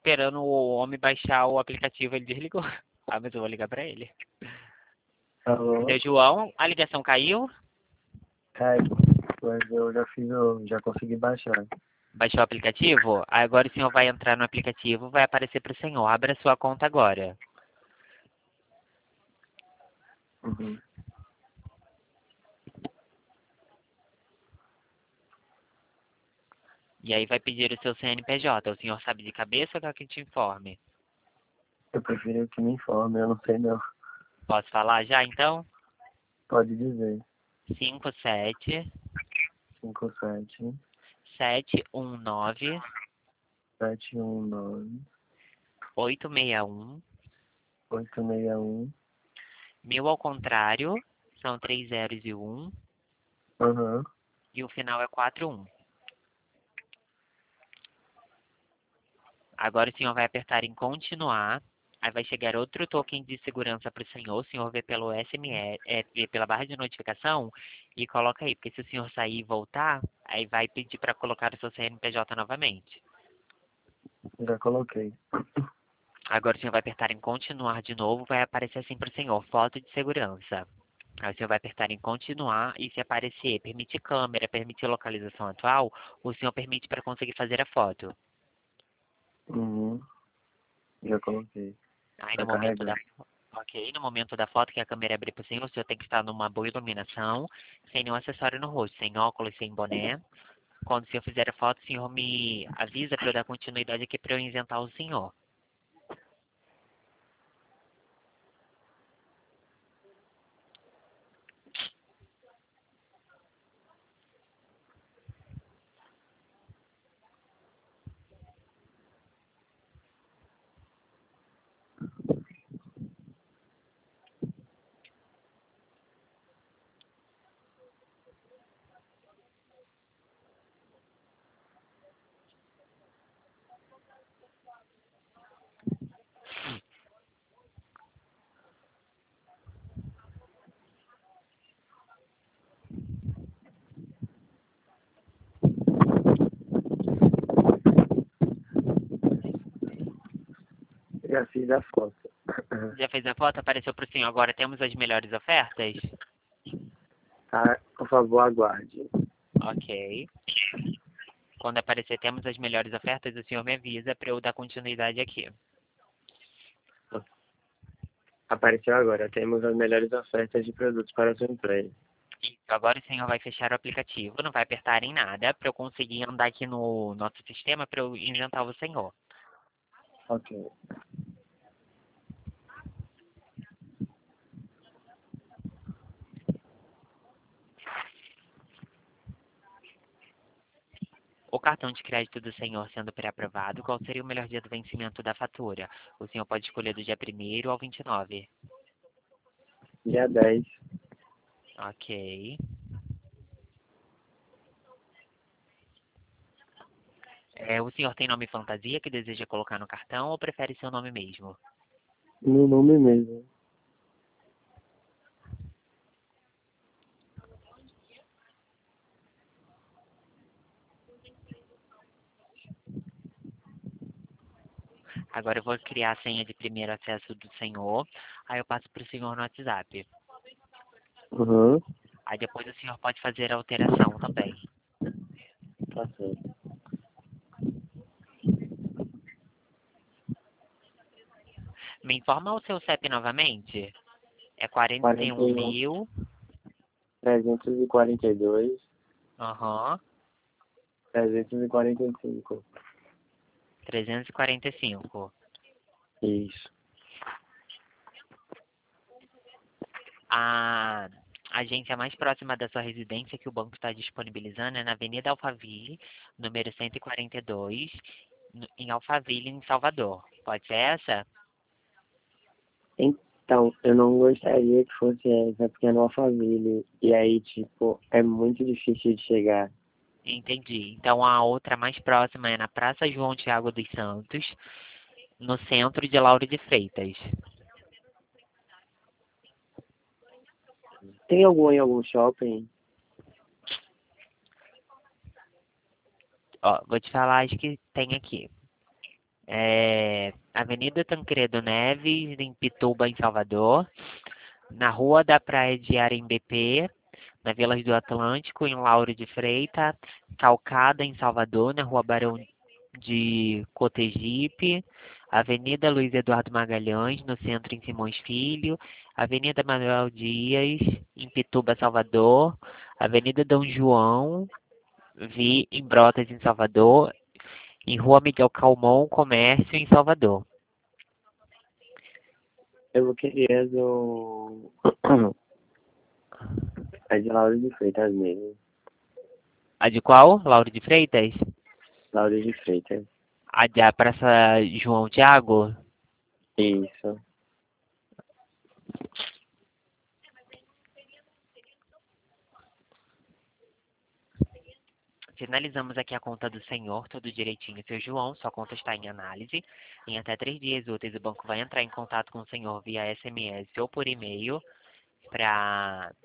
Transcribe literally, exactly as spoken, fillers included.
esperando o homem baixar o aplicativo, ele desligou. Ah, mas eu vou ligar pra ele. Alô? Seu João, a ligação caiu? Cai, pois eu já fiz, eu já consegui baixar. Baixou o aplicativo? Agora o senhor vai entrar no aplicativo, vai aparecer pro senhor. Abra sua conta agora. Uhum. E aí vai pedir o seu C N P J. O senhor sabe de cabeça ou quer que te informe? Eu prefiro que me informe, eu não sei não. Posso falar já então? Pode dizer. cinco sete cinco sete sete um nove sete um nove oito seis um. oito seis um. Mil ao contrário, são três zeros e um. Aham. E o final é quatro um. Agora o senhor vai apertar em continuar. Aí vai chegar outro token de segurança para o senhor. O senhor vê pelo S M S, é, vê pela barra de notificação e coloca aí. Porque se o senhor sair e voltar, aí vai pedir para colocar o seu C N P J novamente. Já coloquei. Agora o senhor vai apertar em continuar de novo. Vai aparecer assim para o senhor, foto de segurança. Aí o senhor vai apertar em continuar e se aparecer permite câmera, permite localização atual, o senhor permite para conseguir fazer a foto. Uhum. Já coloquei. Aí no Tá momento da carregando. ok, no momento da foto que a câmera abrir para o senhor, o senhor tem que estar numa boa iluminação, sem nenhum acessório no rosto, sem óculos, sem boné. Quando o senhor fizer a foto, o senhor me avisa para eu dar continuidade aqui para eu isentar o senhor. Já fiz a foto. Já fez a foto? Apareceu para o senhor. Agora temos as melhores ofertas? Tá, por favor, aguarde. Ok. Quando aparecer temos as melhores ofertas, o senhor me avisa para eu dar continuidade aqui. Apareceu agora. Temos as melhores ofertas de produtos para a sua empresa. Isso, agora o senhor vai fechar o aplicativo, não vai apertar em nada, para eu conseguir andar aqui no nosso sistema para eu isentar o senhor. Ok. O cartão de crédito do senhor sendo pré-aprovado, qual seria o melhor dia do vencimento da fatura? O senhor pode escolher do dia primeiro ao vinte e nove. Dia dez. Ok. É, o senhor tem nome fantasia que deseja colocar no cartão ou prefere seu nome mesmo? No nome mesmo. Agora eu vou criar a senha de primeiro acesso do senhor, aí eu passo para o senhor no WhatsApp. Uhum. Aí depois o senhor pode fazer a alteração também. Tá certo. Me informa o seu C E P novamente? É quarenta e quarenta um e um, mil. trezentos e quarenta e dois, Aham. trezentos e quarenta e cinco. trezentos e quarenta e cinco. Isso. A agência mais próxima da sua residência que o banco está disponibilizando é na Avenida Alphaville, número cento e quarenta e dois, no- em Alphaville, em Salvador. Pode ser essa? Então, eu não gostaria que fosse essa, porque é no Alphaville. E aí, tipo, é muito difícil de chegar. Entendi. Então a outra mais próxima é na Praça João Tiago dos Santos, no centro de Lauro de Freitas. Tem algum em algum shopping? Ó, vou te falar as que tem aqui. É, Avenida Tancredo Neves, em Pituba, em Salvador. Na Rua da Praia de Arembepe, na Vila do Atlântico, em Lauro de Freitas. Calcada, em Salvador, na Rua Barão de Cotegipe. Avenida Luiz Eduardo Magalhães, no centro, em Simões Filho. Avenida Manuel Dias, em Pituba, Salvador. Avenida Dom João, Vi, em Brotas, em Salvador. Em Rua Miguel Calmon, Comércio, em Salvador. Eu vou querer do. É de Lauro de Freitas mesmo. A de qual? Lauro de Freitas? Lauro de Freitas. A da Praça João Tiago? Isso. Finalizamos aqui a conta do senhor, tudo direitinho, seu João. Sua conta está em análise. Em até três dias úteis, o banco vai entrar em contato com o senhor via S M S ou por e-mail para